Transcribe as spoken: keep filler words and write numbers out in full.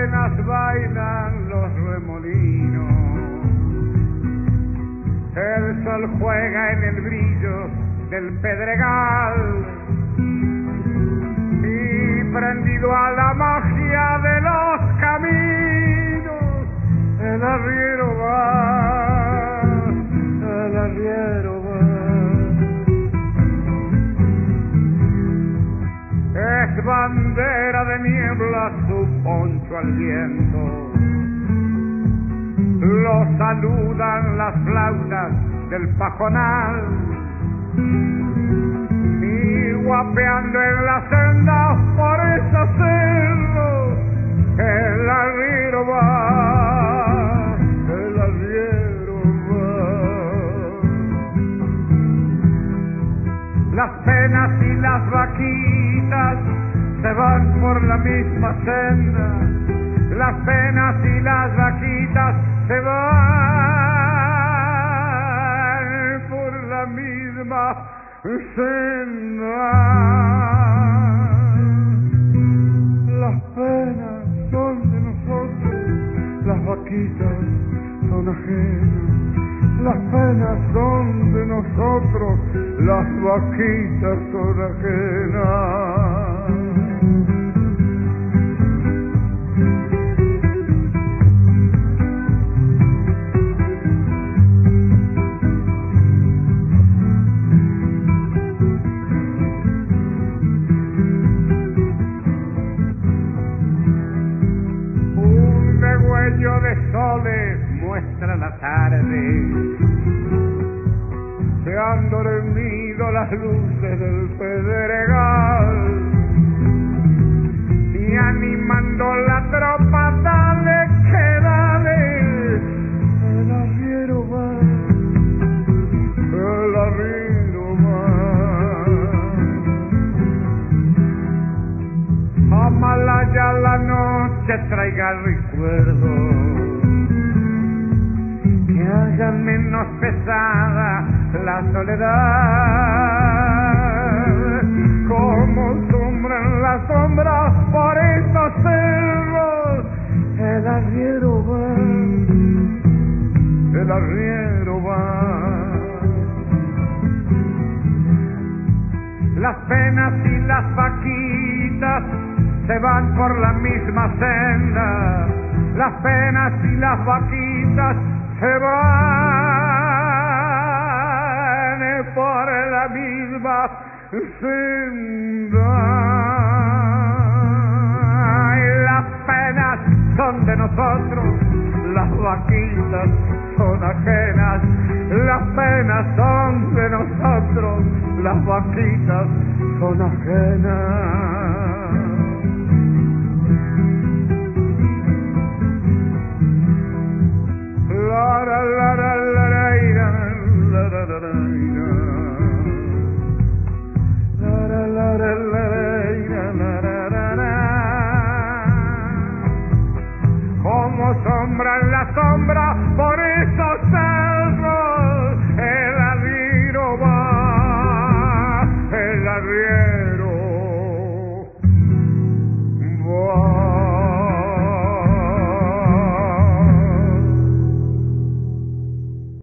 penas bailan los remolinos. El sol juega en el brillo del pedregal y prendido a la magia de los caminos, el arriero va, el arriero va. Es bandera de niebla su poncho al viento, lo saludan las flautas del pajonal y guapeando en la senda por esos cerros el arriero va, el arriero va. Las penas y las vaquitas se van por la misma senda, las penas y las vaquitas se van por la misma senda. Las penas son de nosotros, las vaquitas son ajenas. Las penas son de nosotros, las vaquitas son ajenas. De soles muestra la tarde, se han dormido las luces del pedregal y animando la tropa, dale que dale, el arriero va, el arriero va. Amalaya la noche traiga recuerdo, que haya menos pesada la soledad, como sombran las sombras por estos cerros, el arriero va, el arriero va. Las penas y las vaquitas se van por la misma senda, las penas y las vaquitas se van por la misma senda. Y las penas son de nosotros, las vaquitas son ajenas. Las penas son de nosotros, las vaquitas son ajenas.